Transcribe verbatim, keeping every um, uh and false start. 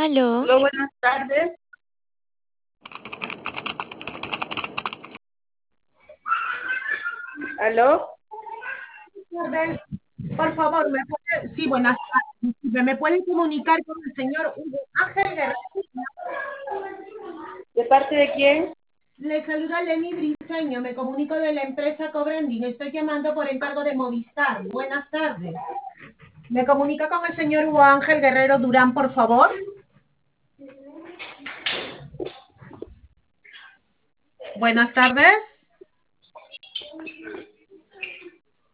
Aló, Hola, buenas tardes. ¿Aló? Tardes. Por favor, ¿me puede, sí, buenas tardes. Disculpe, ¿me puede comunicar con el señor Hugo Ángel Guerrero? ¿De parte de quién? Le saluda Lenny Briceño, me comunico de la empresa Cobranding. Estoy llamando por encargo de Movistar. Buenas tardes. ¿Me comunica con el señor Hugo Ángel Guerrero Durán, por favor? Buenas tardes.